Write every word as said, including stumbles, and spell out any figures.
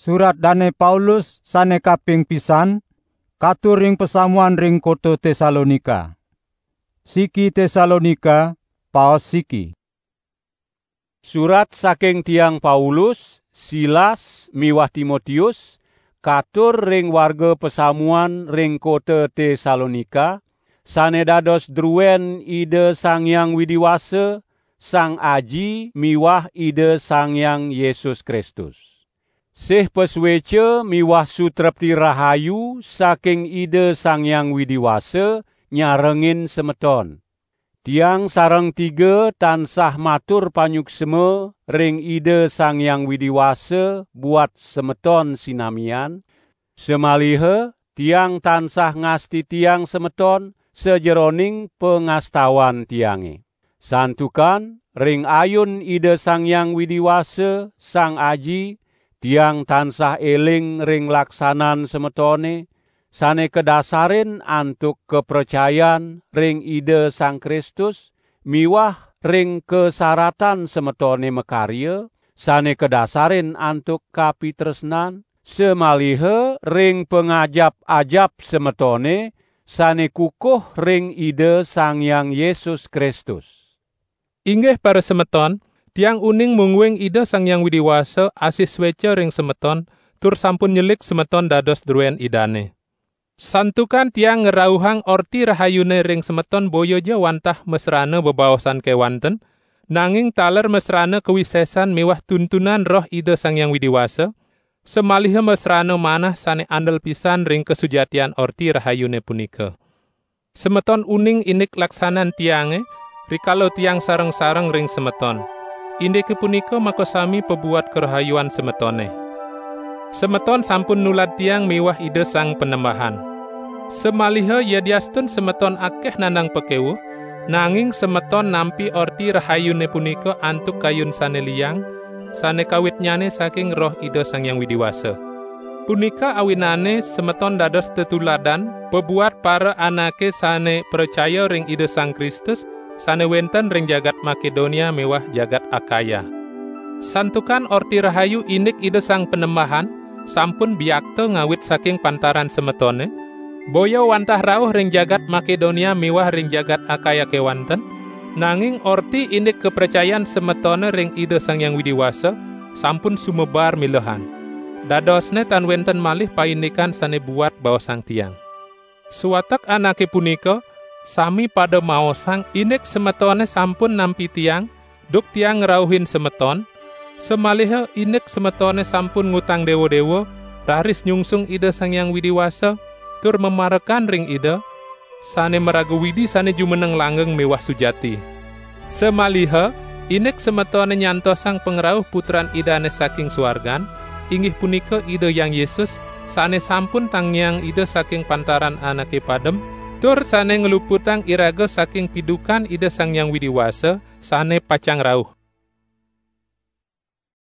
Surat Dane Paulus sane kaping pisan katur ring pesamuan ring kota Tesalonika. Siki Tesalonika, paos siki. Surat saking tiang Paulus, Silas miwah Timotius katur ring warga pesamuan ring kota Tesalonika, sane dados druwen Ide Sang Hyang Widiwasa, Sang Aji miwah Ide Sang Hyang Yesus Kristus. Sih peswece miwah sutrepti rahayu saking Ide Sang Hyang Widiwasa nyarengin semeton. Tiang sareng tiga tansah matur panyuksema ring Ide Sang Hyang Widiwasa buat semeton sinamian. Semaliha tiang tansah ngasti tiang semeton sejeroning pengastawan tiange. Santukan ring ayun Ide Sang Hyang Widiwasa, Sang Aji, tiang tansah eling ring laksanan semetone, sane kedasarin antuk kepercayaan ring Ide Sang Kristus, miwah ring kesaratan semetone mekarya, sane kedasarin antuk kapitresnan, semaliha ring pengajap-ajap semetone, sane kukuh ring Ide Sang Hyang Yesus Kristus. Inggih para semeton, tiang uning mungwing Ide Sang Hyang Widiwasa asih swece ring semeton, tur sampun nyelik semeton dados druwen idane. Santukan tiang ngerauhang orti rahayune ring semeton boyoja wantah mesrana bebaosan kewanten, nanging taler mesrana kewisesan miwah tuntunan roh Ide Sang Hyang Widiwasa, semaliha mesrana manah sane andel pisan ring kesujatian orti rahayune punika. Semeton uning inik laksanan tiange, rikalo tiang sareng-sareng ring semeton. Indike punika maka sami pebuat kerahayuan semetone. Semeton sampun nulad tiang miwah Ide Sang Penembahan. Semaliha yadiastun semeton akeh nandang pekewuh, nanging semeton nampi orti rahayune punika antuk kayun sane liyang, sane kawitnyane saking roh Ide Sang Hyang Widiwasa. Punika awinane semeton dados tetuladan pebuat para anake sane percaya ring Ide Sang Kristus, sane wenten ring jagat Makedonia mewah jagat Akaya. Santukan orti rahayu inik Ide Sang Penembahan sampun biakto ngawit saking pantaran semetone, boyo wantah rauh ring jagat Makedonia mewah ring jagat Akaya kewanten, nanging orti inik kepercayaan semetone ring Ide Sang Hyang Widiwasa sampun sumebar milehan. Dadosne tan wenten malih paindikan sane buat baosang tiang. Suwatak anake punika sami pada maosang inek semetone sampun nampi tiang, duk tiang ngerauhin semeton, semaliha inek semetone sampun ngutang dewa-dewa, raris nyungsung Ide Sang Hyang Widiwasa, tur memarekan ring Ide, sane meragu widi sane jumeneng langgeng mewah sujati. Semaliha, inek semetone nyantosang pengerauh putran Idane saking suargan, inggih punika Ide Yang Yesus, sane sampun tangyang Ide saking pantaran anake padem, tur sane ngeluputang iraga saking pidukan Ide Sang Hyang Widiwasa, sane pacang rauh.